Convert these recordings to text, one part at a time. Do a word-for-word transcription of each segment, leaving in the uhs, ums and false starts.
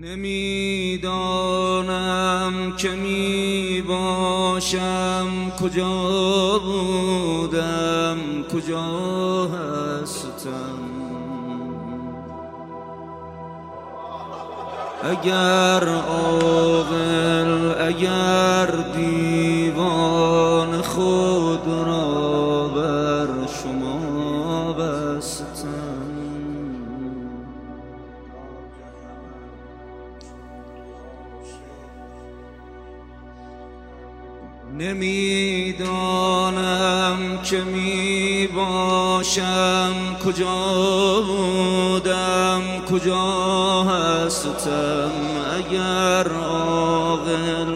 نمیدانم که می باشم کجا بودم کجا هستم. اگر عاقل اگر دیوان خود را بر شما بستم. نمیدانم که می باشم کجا بودم کجا هستم. اگر عاقل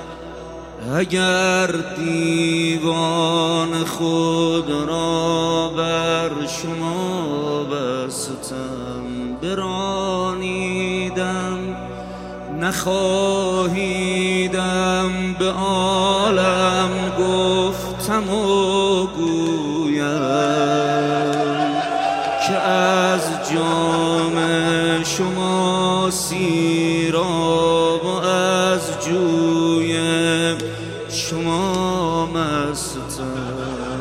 اگر دیوان خود را بر شما بستم. برانیدم نخواهیدم به عالم گفتم و گویم که از جام شما سیراب و از جوی شما مستم.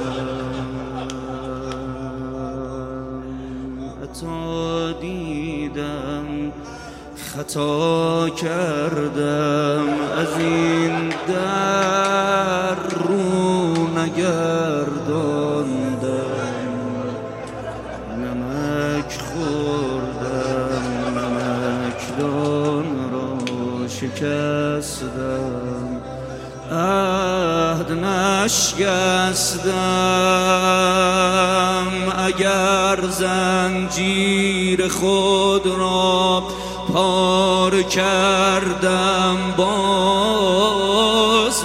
عطا دیدم خطا کردم از این در رو نگرداندم. نمک خوردم نمکدان را شکستم. عهد نشکستم اگر زنجیر خود را پار کردم باز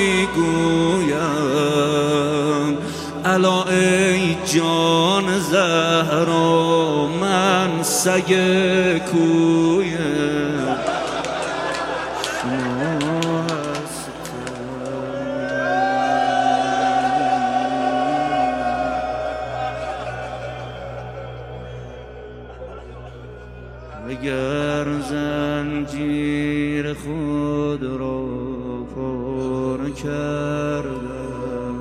میگویم الا ای جان زهرا من سگ کویم شما اگر زنجیر خود را پر کردم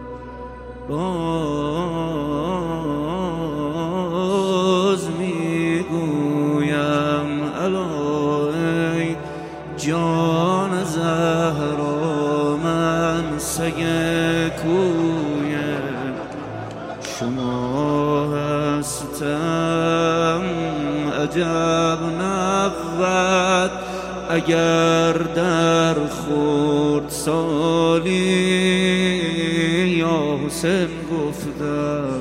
باز میگویم الا ای جان زهرا من سگ کوی شما هستم. عجب نبود اگر در خورد سالی یا حسین گفتم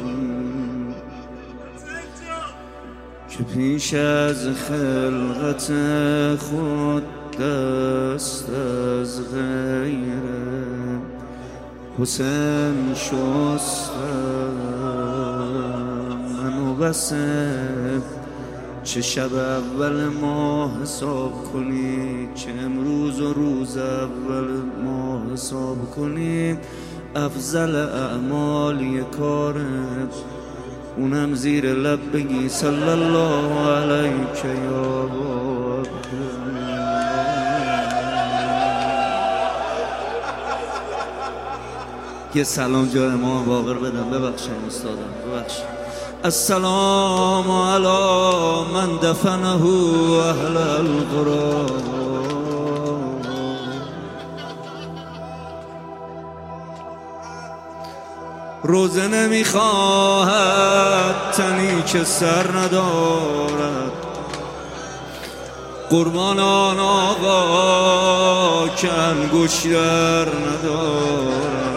که پیش از خلقت خود دست از غیر حسین شستم. منو بسه چه شب اول ماه حساب کنی چه امروز و روز اول ماه حساب کنی افضل اعمال کارت اونم زیر لب بگی صلی الله علیک یا باب. یه سلام جای امام باقر بدم. ببخشم استادم ببخشم. السلام علی من دفنه اهل القرى. روزه نمیخواهد تنی که سر ندارد قربان آن آقا که انگشتر ندارد.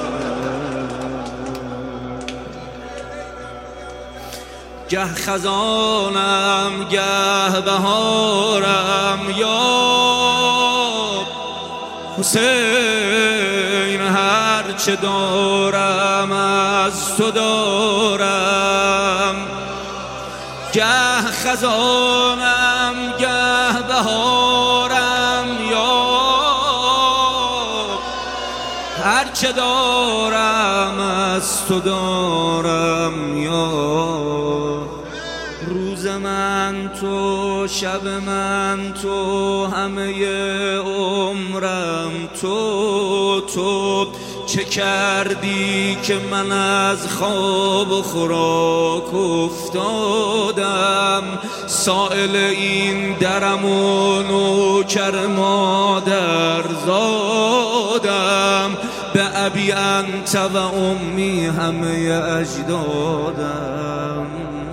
گه خزانم گه بهارم یا حسین هرچه دارم از تو دارم. گه خزانم گه بهارم یا هرچه دارم از تو دارم یا روز من تو شب من تو، همه عمرم تو. تو چه کردی که من از خواب و خوراک افتادم؟ سائل این درم و نوکر مادر زادم. به ابی انت و امی همه اجدادم.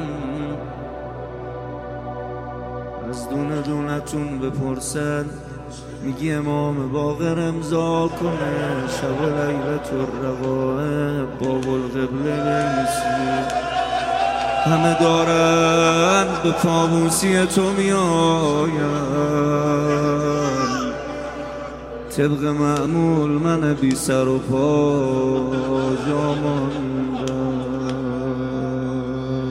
از دونه دونتون بپرسن، میگی امام باقر امضا کنه شب لیلت الرقائب باب القبله بنویسه. همه دارن به پابوسی تو میآیم، طبق معمول من بی سر و پا جا ماندم.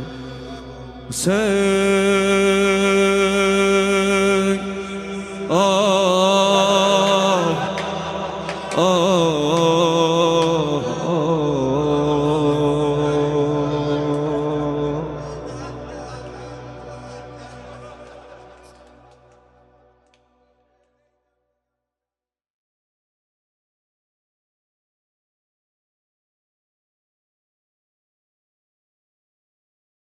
حسین آه آه آه